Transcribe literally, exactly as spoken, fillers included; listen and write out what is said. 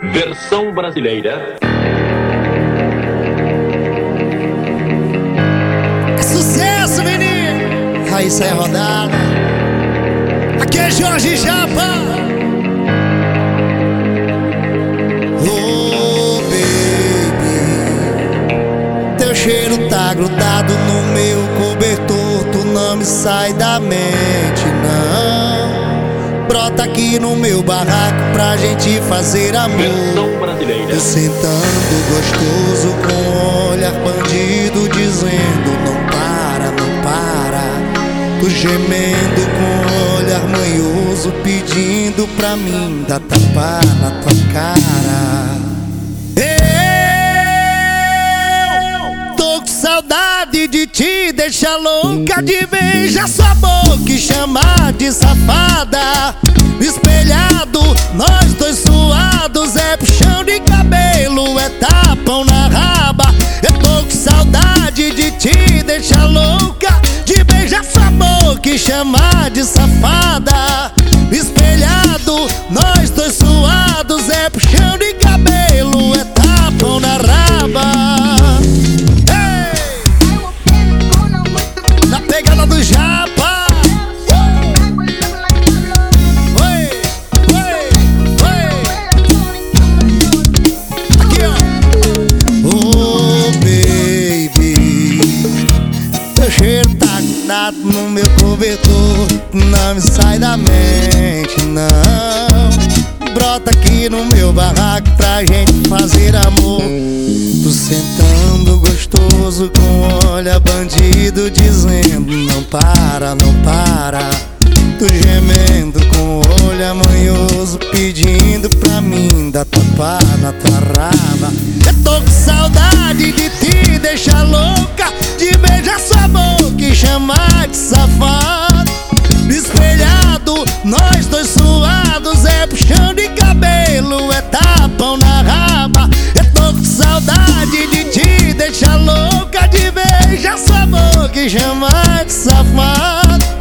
Versão brasileira. É sucesso, menino! Raíssa é rodada. Aqui é Jorge Japa. Oh, baby, teu cheiro tá grudado no meu cobertor. Tu não me sai da mente, não. Brota aqui no meu barraco pra gente fazer amor. Versão brasileira. Eu sentando gostoso com um olhar bandido dizendo não para, não para. Tu gemendo com um olhar manhoso pedindo pra mim dar tapa na tua cara. Eu tô com saudade de te deixar louca, de beijar sua boca e chamar de safada. Espelhado, nós dois suados, é puxão de cabelo, é tapão na raba. Eu tô com saudade de te deixar louca, de beijar sua boca e chamar de safada. Espelhado, nós dois suados, é puxão de cabelo, é tapão na raba. Hey! Na pegada do Japa. Cheiro tá grudado no meu cobertor, não me sai da mente, não. Brota aqui no meu barraco pra gente fazer amor. Tu sentando gostoso com um olhar bandido dizendo não para, não para. Tu gemendo com um olhar manhoso pedindo pra mim dar tapa na tua raba. Eu tô com saudade de te deixar louca, de beijar sua boca e chamar de safado. Espelhado, nós dois suados, é puxão de cabelo, é tapão na raba. Eu tô com saudade de te deixar louca, de beijar sua boca e chamar de safado.